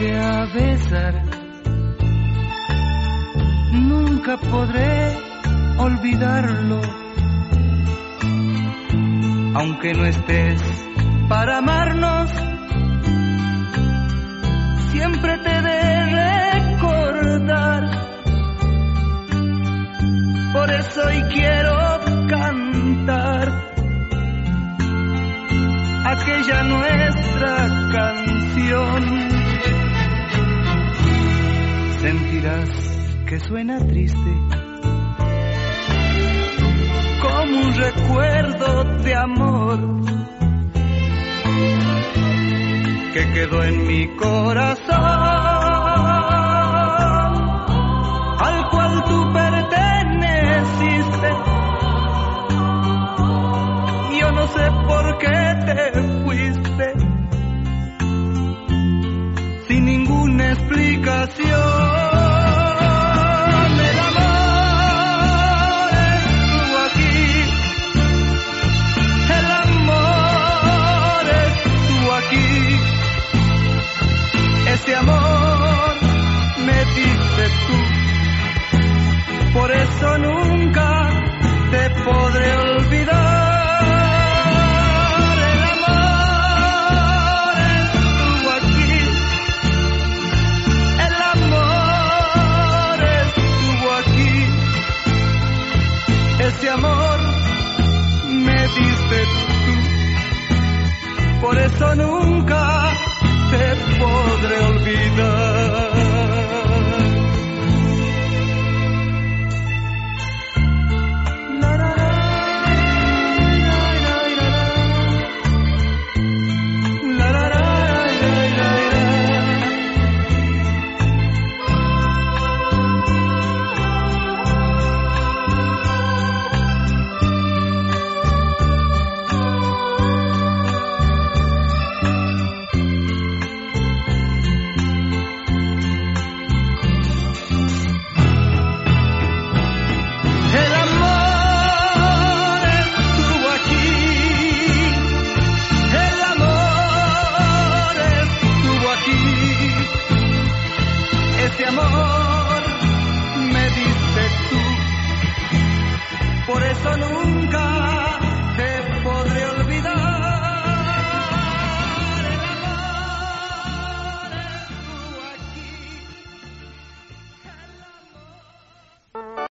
acerqué a besar. Nunca podré olvidarlo, aunque no estés para amarnos. Siempre te de recordar. Por eso hoy quiero cantar aquella nuestra canción. Sentirás que suena triste, como un recuerdo de amor que quedó en mi corazón, al cual tú perteneciste. Yo no sé por qué te fuiste sin ninguna explicación. El amor estuvo aquí, el amor estuvo aquí. Ese amor me diste tú, por eso nunca te podré olvidar. El amor estuvo aquí, el amor estuvo aquí. Ese amor me diste tú, por eso nunca te podré olvidar.